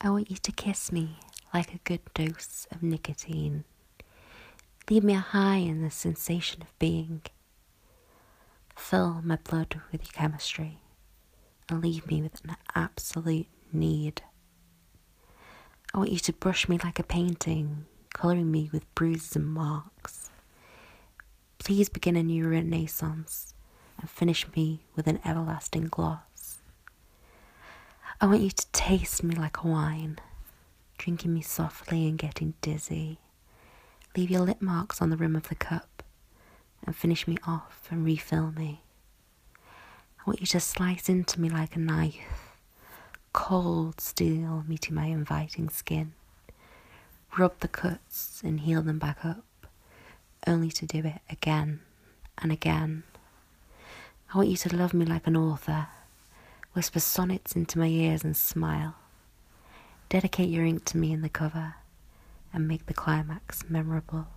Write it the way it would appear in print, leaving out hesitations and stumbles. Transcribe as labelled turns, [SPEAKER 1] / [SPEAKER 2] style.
[SPEAKER 1] I want you to kiss me like a good dose of nicotine. Leave me high in the sensation of being. Fill my blood with your chemistry and leave me with an absolute need. I want you to brush me like a painting, colouring me with bruises and marks. Please begin a new renaissance and finish me with an everlasting gloss. I want you to taste me like a wine, drinking me softly and getting dizzy. Leave your lip marks on the rim of the cup and finish me off and refill me. I want you to slice into me like a knife, cold steel meeting my inviting skin. Rub the cuts and heal them back up, only to do it again and again. I want you to love me like an author, whisper sonnets into my ears and smile. Dedicate your ink to me in the cover and make the climax memorable.